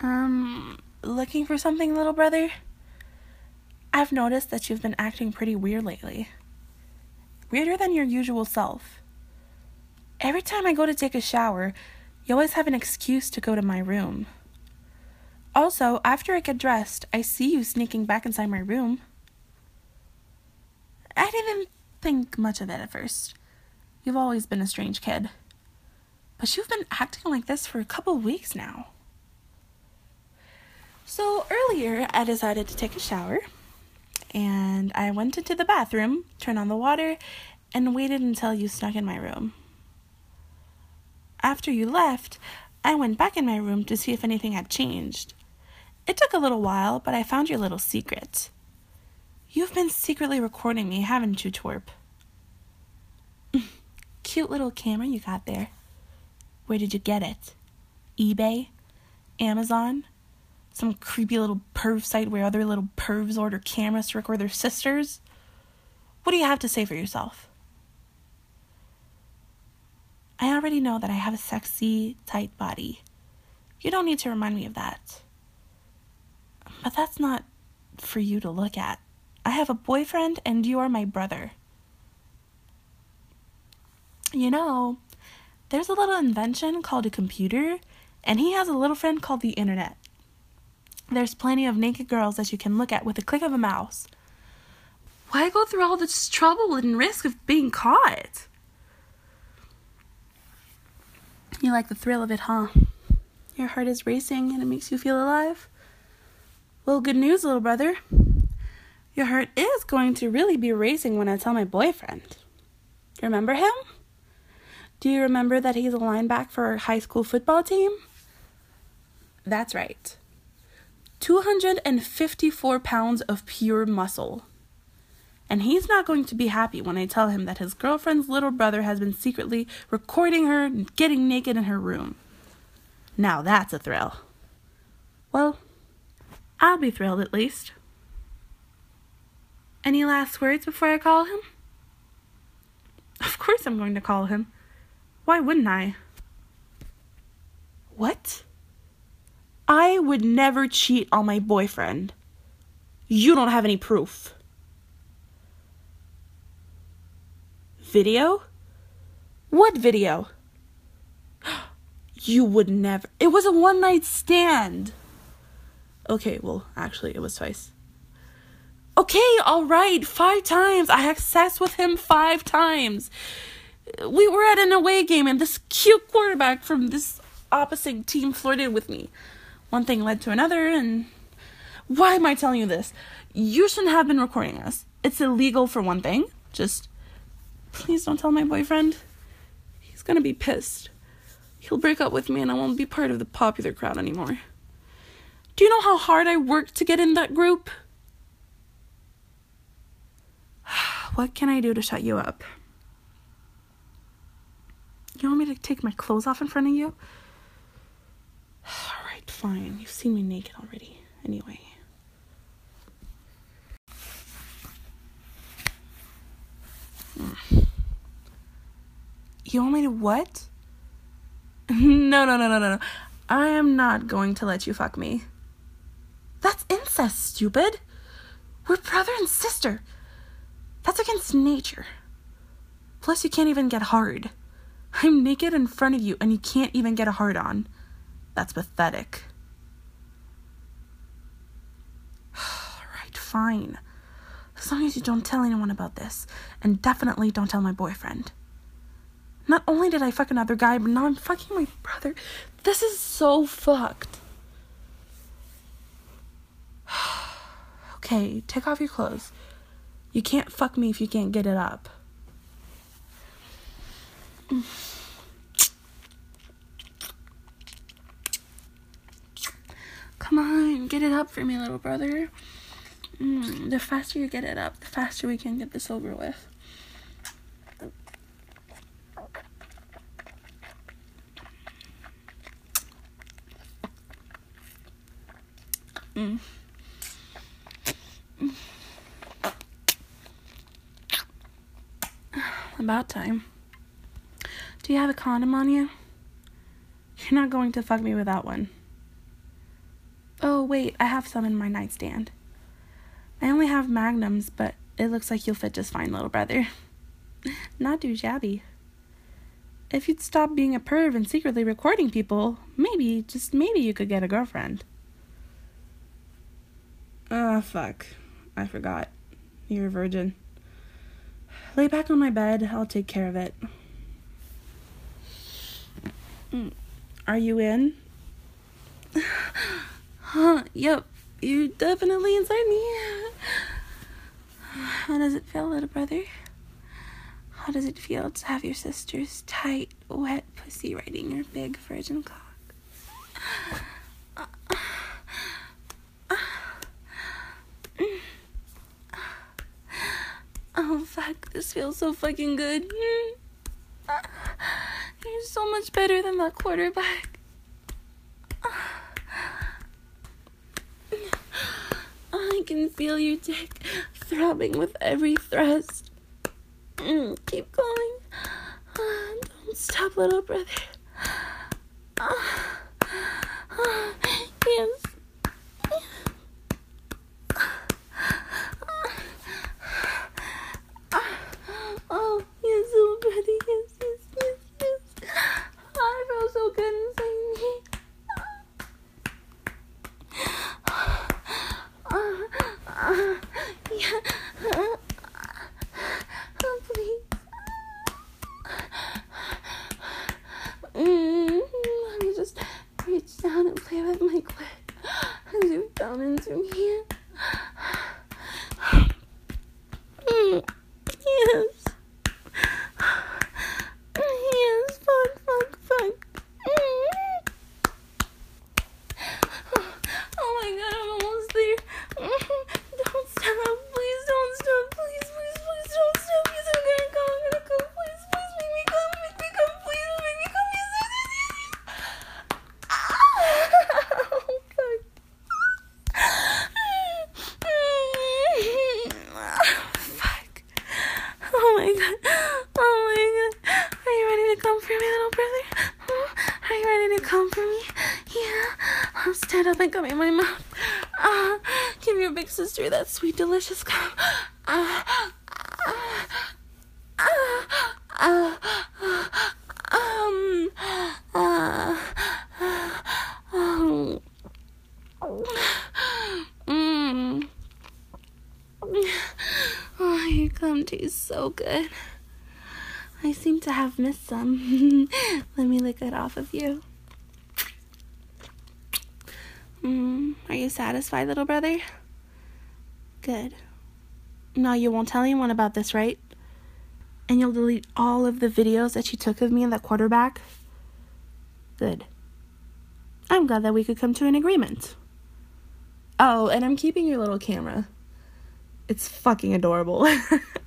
Looking for something, little brother? I've noticed that you've been acting pretty weird lately. Weirder than your usual self. Every time I go to take a shower, you always have an excuse to go to my room. Also, after I get dressed, I see you sneaking back inside my room. I didn't think much of it at first. You've always been a strange kid. But you've been acting like this for a couple weeks now. So earlier, I decided to take a shower, and I went into the bathroom, turned on the water, and waited until you snuck in my room. After you left, I went back in my room to see if anything had changed. It took a little while, but I found your little secret. You've been secretly recording me, haven't you, twerp? Cute little camera you got there. Where did you get it? eBay? Amazon? Some creepy little perv site where other little pervs order cameras to record their sisters? What do you have to say for yourself? I already know that I have a sexy, tight body. You don't need to remind me of that. But that's not for you to look at. I have a boyfriend and you are my brother. You know, there's a little invention called a computer, and he has a little friend called the internet. There's plenty of naked girls that you can look at with a click of a mouse. Why go through all this trouble and risk of being caught? You like the thrill of it, huh? Your heart is racing and it makes you feel alive? Well, good news, little brother. Your heart is going to really be racing when I tell my boyfriend. Remember him? Do you remember that he's a linebacker for our high school football team? That's right. 254 pounds of pure muscle. And he's not going to be happy when I tell him that his girlfriend's little brother has been secretly recording her and getting naked in her room. Now that's a thrill. Well, I'll be thrilled at least. Any last words before I call him? Of course I'm going to call him. Why wouldn't I? What? I would never cheat on my boyfriend. You don't have any proof. Video? What video? You would never. It was a one-night stand. Okay, well, actually, it was twice. Okay, all right, 5 times. I had sex with him 5 times. We were at an away game, and this cute quarterback from this opposite team flirted with me. One thing led to another, and why am I telling you this? You shouldn't have been recording us. It's illegal for one thing. Just, please don't tell my boyfriend. He's gonna be pissed. He'll break up with me, and I won't be part of the popular crowd anymore. Do you know how hard I worked to get in that group? What can I do to shut you up? You want me to take my clothes off in front of you? Alright, fine. You've seen me naked already. Anyway. You want me to what? No. I am not going to let you fuck me. That's incest, stupid. We're brother and sister. That's against nature. Plus, you can't even get hard. I'm naked in front of you, and you can't even get a hard on. That's pathetic. Alright, fine. As long as you don't tell anyone about this, and definitely don't tell my boyfriend. Not only did I fuck another guy, but now I'm fucking my brother. This is so fucked. Okay, take off your clothes. You can't fuck me if you can't get it up. Come on, get it up for me, little brother. The faster you get it up, the faster we can get this over with. About time. Do you have a condom on you? You're not going to fuck me without one. Oh, wait, I have some in my nightstand. I only have Magnums, but it looks like you'll fit just fine, little brother. Not too shabby. If you'd stop being a perv and secretly recording people, maybe, just maybe you could get a girlfriend. Ah, fuck. I forgot. You're a virgin. Lay back on my bed. I'll take care of it. Are you in? Yep. You're definitely inside me. How does it feel, little brother? How does it feel to have your sister's tight, wet pussy riding your big virgin cock? Oh, fuck. This feels so fucking good. You're so much better than that quarterback. I can feel your dick throbbing with every thrust. Keep going. Don't stop, little brother. Yes. Oh, yes, little brother. Yes, yes, yes, yes. I feel so good inside me. Yeah. Please. Let me just reach down and play with my clit as you come into me. Yes. Yes, fuck. Oh my god, I'm almost there. Don't stop, please don't stop, please don't stop. Yes, I'm gonna come, please make me come, please make me come, yes. Oh, fuck. Fuck. Oh my god. Are you ready to come for me, little brother? Are you ready to come for me? Yeah. I'll stand up and come in my mouth. Give your big sister that sweet, delicious cum. Oh, your cum tastes so good. I seem to have missed some. Let me lick it off of you. Are you satisfied, little brother? Good. No, you won't tell anyone about this, right? And you'll delete all of the videos that you took of me and that quarterback? Good. I'm glad that we could come to an agreement. Oh, and I'm keeping your little camera. It's fucking adorable.